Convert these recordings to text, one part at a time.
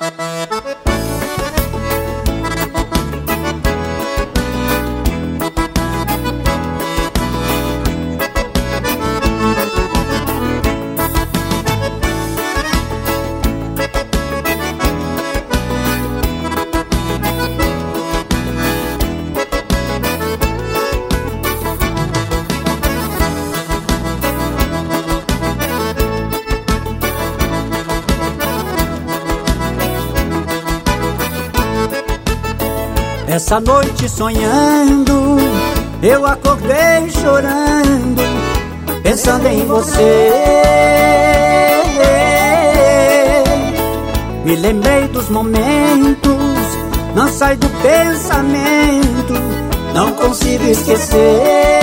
Essa noite sonhando, eu acordei chorando, pensando em você. Me lembrei dos momentos, não sai do pensamento, não consigo esquecer.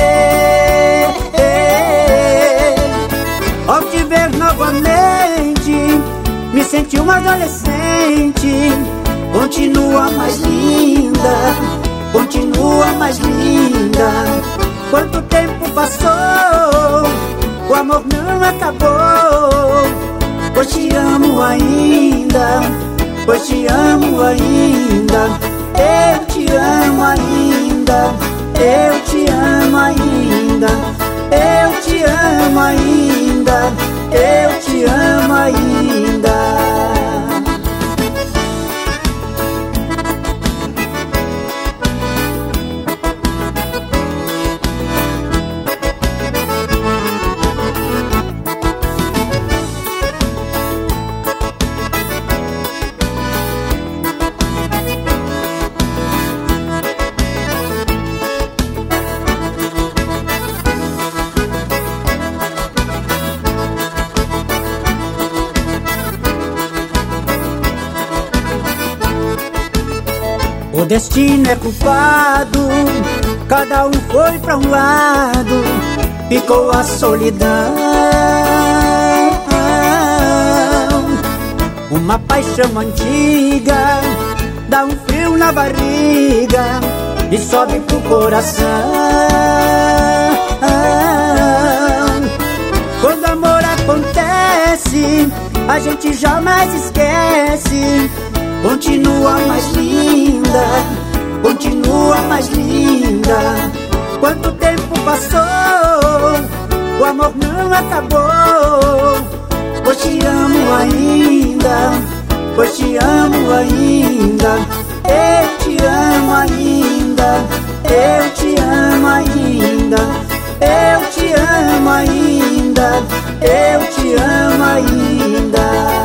Ao te ver novamente, me senti um adolescente. Continua mais linda, continua mais linda. Quanto tempo passou, o amor não acabou. Pois te amo ainda, pois te amo ainda. Eu te amo ainda, eu te amo ainda. Eu te amo ainda, eu te amo ainda. O destino é culpado, cada um foi pra um lado, ficou a solidão. Uma paixão antiga dá um frio na barriga e sobe pro coração. Quando amor acontece, a gente jamais esquece. Continua mais linda, continua mais linda. Quanto tempo passou, o amor não acabou. Pois te amo ainda, pois te amo ainda. Eu te amo ainda, eu te amo ainda. Eu te amo ainda, eu te amo ainda.